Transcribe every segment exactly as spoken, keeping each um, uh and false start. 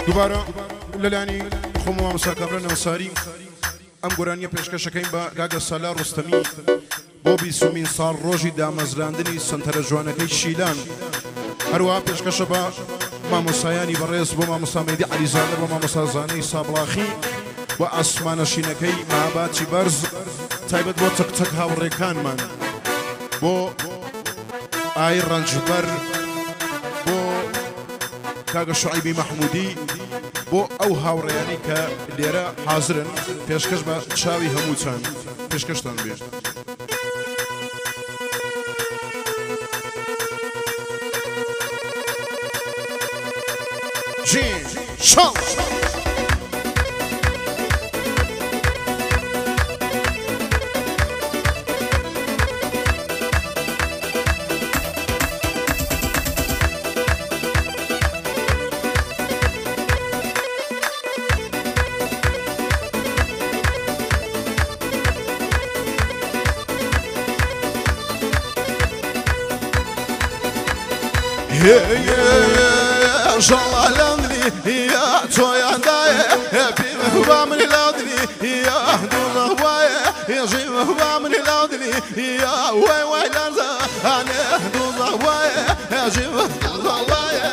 دوباره لەلانی خۆمەوە مساکابرە نەوساری ئەم گۆرانیە پێشکەشەکەین بە گاگە سالار ڕۆستەمی بۆ بیستمین ساڵ ڕۆژی دامەزراندنی سنتەرە جوانەکەی شیلان. هەروەها پێشکەشە بە مامۆسایانی بەڕێز بۆ مامۆستا مەیدی عەلیزادە بۆ مامۆستا زانەی سابڵاخی و ئاسمانەشینەکەی ماباتی بەرز تایبەت بۆ چەکچەک هاوڕێکانمان بۆ ئای ڕەنجبەر بۆ کاگە شوعیبی مەحموودی بۆ ئەو هاوڕێیانی کە لێرە حازرن پێشکەش بە چاوی هەمووچان پێشکەشتان بێت. جین شاڵ شالالندني يا تويا دايا في مهبامني لاودني يا دون هوايا يا جي مهبامني لاودني يا وي وي لارزا انا دون هوايا يا جي هوايا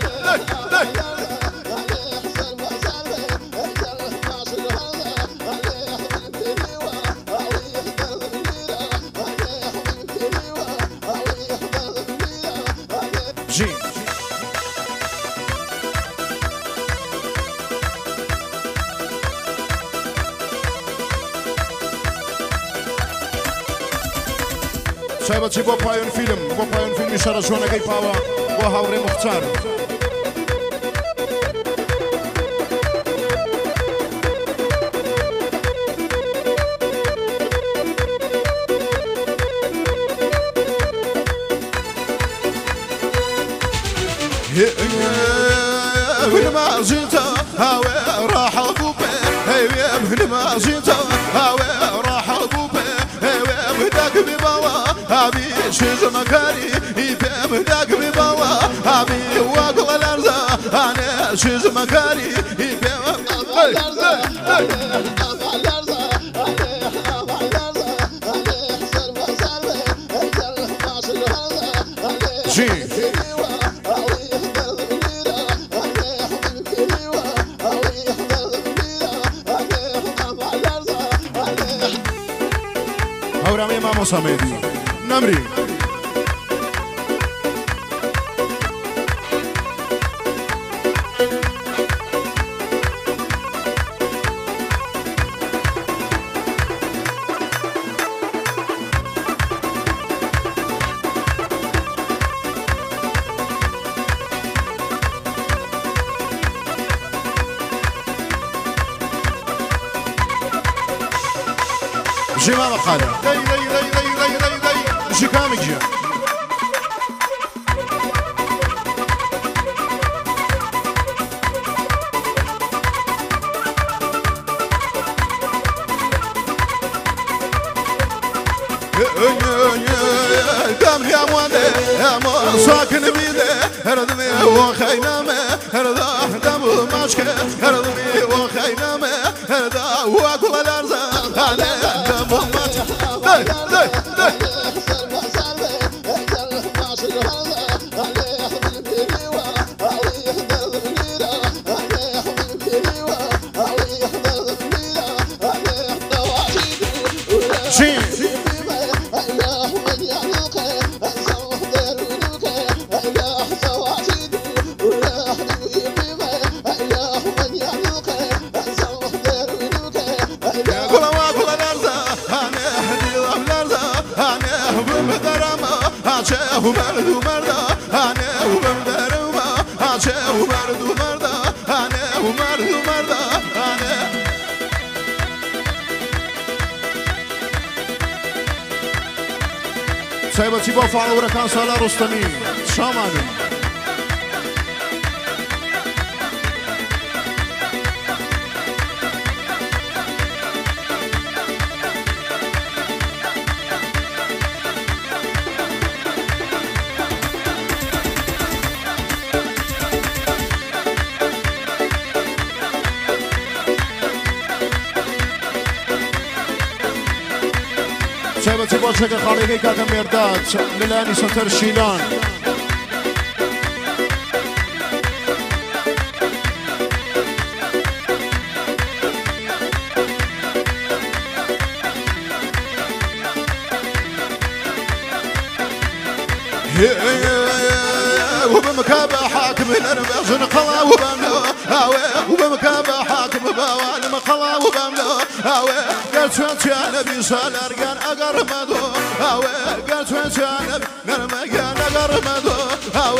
سایبەتی بۆ پایان فیلم بۆ پایان فیلمی شەڕە جوانەکەی پاوە بۆ هاوڕێ موختار. من ما زلت هاوي راح ابوبه هي من ما زلت هاوي راح ابوبه هي بدك ببوا ابي شيز مكاري يفهم بدك ببوا ابي واقل الارض انا شيز مكاري يفهم هەورامەی مامۆستا مەیدی نەمری جمال خالد داي داي داي داي داي داي داي شي كامل جا دام يا موالي يا مو ساكن بيدي هردني وخينامي هردا دم ماشكه هردني وخينامي هردا واقول الارض انا دم ماشكه داي داي داي ومرد ومردا أنا ومرد وما عشا ومرد ومردا أنا ومرد ومردا أنا سایبەتی بۆ فاڵەوەرەکان سالار ڕۆستەمی شامانن. باشك خالقي كاكا ميرداد للاني سنتر الشيلان وبمكابة حاكم الأرباز نقلا وبملو هاوي وبمكابة حاكم بوالم قلا وبملو هاوي قال شوان شان نبي سالار كان أقر مدو هاوي قال شوان شان نبي نرمى كان أقر مدو هاوي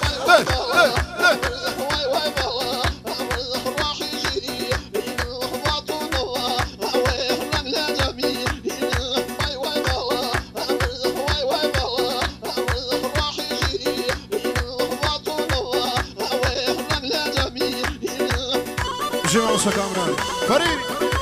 جماعة كامران فريد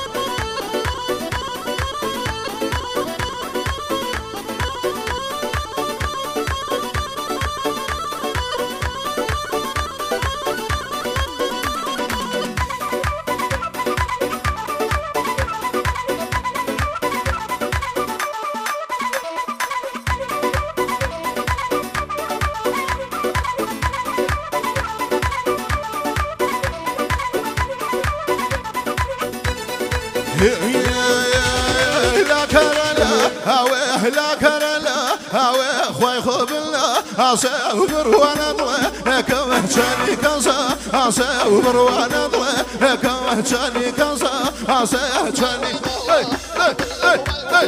لا كرلا هاوي لا كرلا هاوي خوي خبلا أسافر وانا ضل كم شاني كنسا أسافر وانا ضل كم شاني كنسا أسافر شاني هاي هاي هاي هاي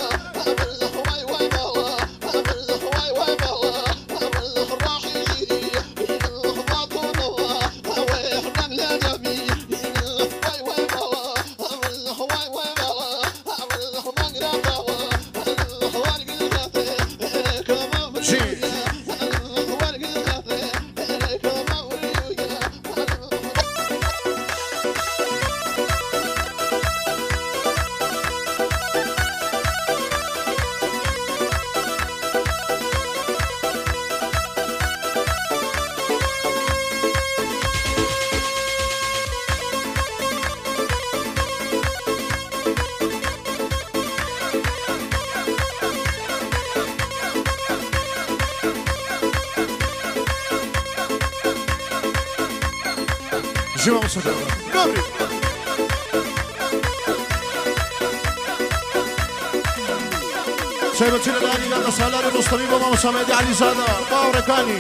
جماعة صدقة قبري سيبتي للآني قد سالاري مصطمي بابا مسامدي علي زادة باوركاني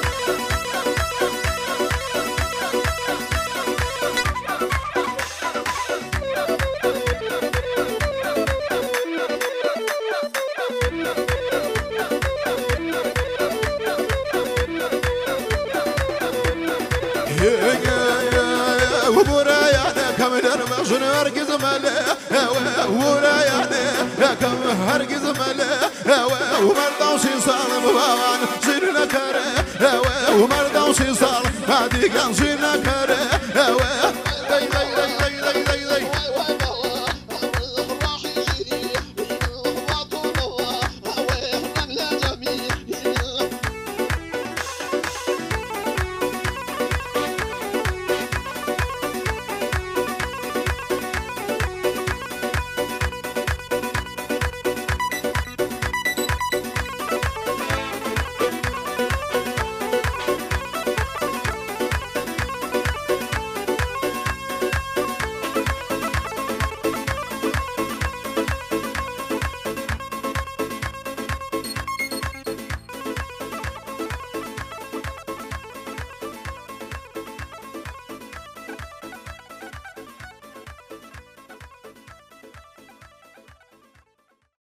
وبرايانا كم درمز نركز ماله ورايانا كم هركز ماله ومرضى وصيصال بابان زين كره ومرضى وصيصال هادي كان زين كره